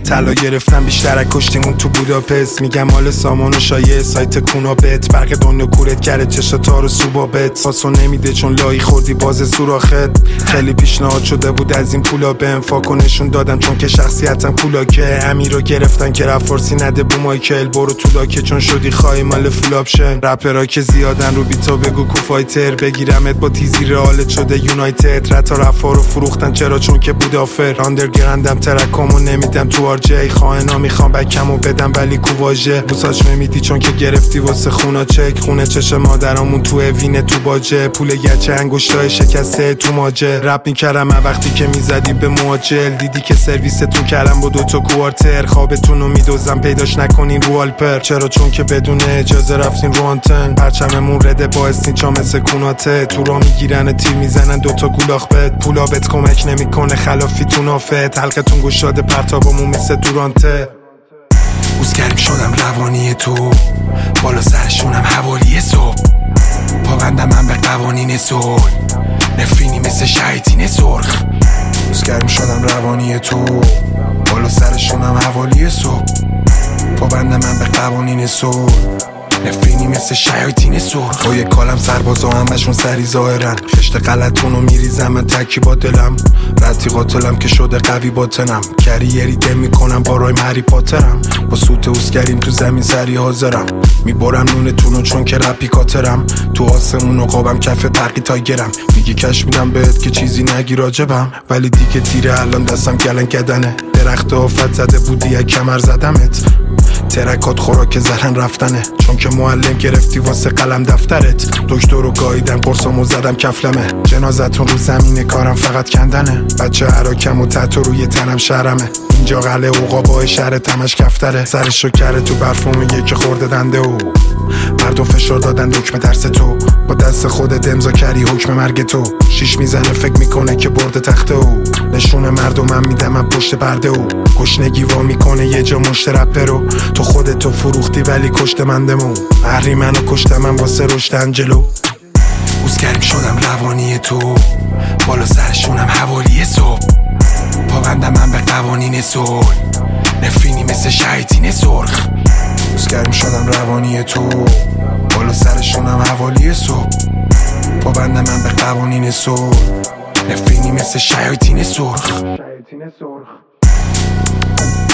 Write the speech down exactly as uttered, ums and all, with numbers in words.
طلا گرفتم بیشتر از کشتیمون تو بوداپست. میگم مال سامان و شایع سایت کونابت. برق دنیا کورت کرده چشا تارو سوبابت. پاسو نمیده چون لایی خوردی باز سوراخت. خیلی پیشنهاد شده بود از این پولا بهم فاکنشون دادم چون که شخصیتم کولاکه. امیر رو گرفتن که رفت فارسی نده بو مایکل. برو تو لاکه چون شدی خواهی مال فول آپشن. رپرها که زیادن رو بیتا بگو کو فایتر. بگیرمت با تیزی رئالت شده یونایتد. رتا رفا رو فروختن چرا چون که بود آفر. آندرگراندم ترکامو نمیدم تو آر جی. خائنا میخوام بکمو بدم ولی کو واژه. بوساج نمیدی چون که گرفتی واسه خونا چک. خونه چش مادرامون تو وینه تو باجه. پول گچه انگشتای شکسته تو ماجه. رپ میکردم وقتی که میزدی به مواجل. دیدی که سرویستون کردم با دوتا کوارتر. خوابتونو میدوزم پیداش نکنین رو آلپر. چرا چون که بدون اجازه رفتین رو آنتن. پرچممون رده با اسنیچا مثل کوناته. تو را میگیرن تیر میزنن دوتا گولاخ بد. پولا بهت کمک نمیکنه خلافی تو نافت. حلقتون گشاده پرتابمون مثل دورانته. اوزگریم شدم روانی تو بالا سرشونم حوالی صبح. پابندم من به قوانین صلح. نفرینی مثل شیطین سرخ. اوزگریم شدم روانی تو بالا سرشونم حوالی صبح. پابندم من به قوانین صلح. نفرینی مثل شیاطین سرخ. با یک کالم سربازا همشون سری ظاهرن. خشت غلطونو میریزم من تکی با دلم. رتی قاتلم که شده قوی باطنم. کریری دم میکنم با رایم هری پاترم. با سوت اوزگریم تو زمین سری حاضرم. میبرم نونتونو چون که رپی کاترم. تو آسمون و قابم کف برقی تایگرم. میگی کش میدم بهت که چیزی نگی راجبم. ولی دیگه دیره الان دستم گلن کدنه. درخت آفت زده بودی یک کمر زدمت. ترکات خوراک زهرن رفتنه. چون که معلم گرفتی واسه قلم دفترت. دکتر رو گاییدم قرصامو زدم کفلمه. جنازتون رو زمین کارم فقط کندنه. بچه عراکم و تحت روی تنم شرمه. اینجا قلعه اوقابای شهر تمش کفتره. سرشو کرده تو برفوم یکی خورده دنده و مردم فشار دادن دکمه درس تو. با دست خودت امضا کردی حکم مرگ تو. شیش میزنه فکر میکنه که برده تخته و نشون مردمم میدم من پشت پرده و گشنگی وا میکنه یه جا مشت رپه رو. تو خودتو فروختی ولی کشت من دمو. هری منو کشته من واسه رشد انجلو. اوزگریم شدم روانی تو بالا سرشونم حوالی صبح. پابندم من به قوانین صلح. نفرینی مثل شیطین سرخ. اوزگریم شدم روانی تو بالا سرشونم حوالی صبح. پابندم من به قوانین صلح. نفرینی مثل شیطین سرخ.